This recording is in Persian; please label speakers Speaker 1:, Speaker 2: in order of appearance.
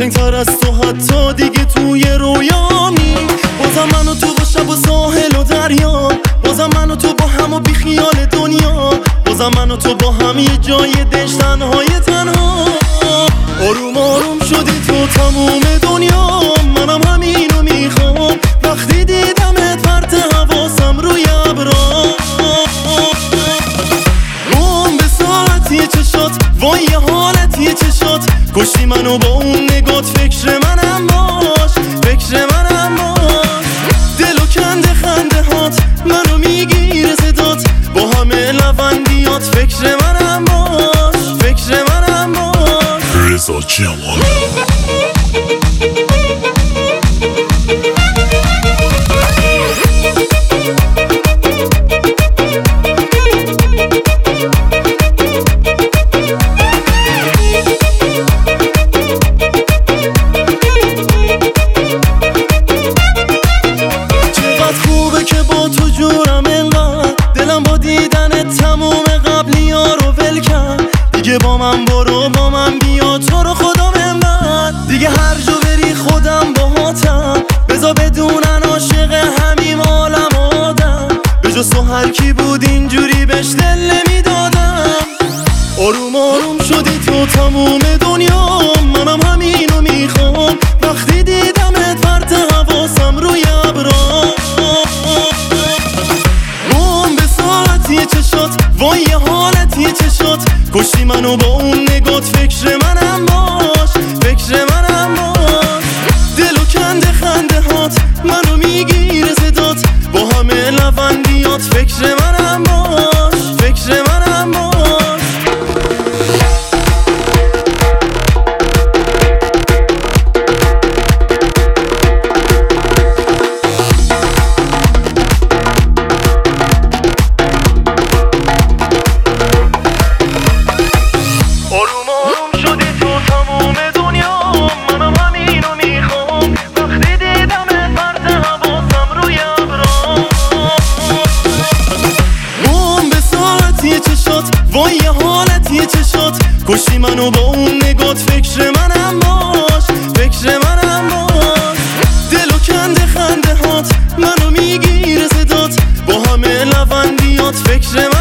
Speaker 1: قشنگتر از تو حتی دیگه توی رویامی. بازم من و تو با شب و ساحل و دریا، بازم من و تو با هم و بی خیال دنیا، بازم من و تو با هم یه جای دش تنهای تنها. آروم آروم شدی تو تموم دنیا، منم همینو میخوام. وقتی دیدمت پرت حواسم روی ابرا، روم به ساعتی چشات، وای یه حالتی چشات، کشتی منو با اون نگات. فکر منم باش، فکر منم باش، دلو کنده خنده هات، منو میگیره صدات با همه لبندیات. فکر منم باش، فکر منم باش.
Speaker 2: رضا جمال
Speaker 1: که با تو جورم انقدر، دلم با دیدن تموم قبلی ها رو ول کرد. دیگه با من برو، با من بیا، تو رو خدا منبر. دیگه هر جا بری خودم باهاتم، بذار بدونن عاشق همیم عالم آدم. به جز تو هر کی بود اینجوری بهش دل نمیدادم. آروم آروم شدی تو تموم دنیا، منم همینو میخوام. وقتی دیدمت پرت حواسم روی ابرا، چشات، وای یه حالتی چشات، کشتی منو با اون نگات. فکر منم باش، فکر منم باش، دلو کنده خنده هات، منو میگیره صدات با همه لبندیات. فکر منم باش، فکر منم باش. وای یه حالتی چشات، کشتی منو با اون نگات. فکر منم باش، فکر منم باش، دلو کنده خنده هات، منو میگیره صدات با همه لبندیات. فکر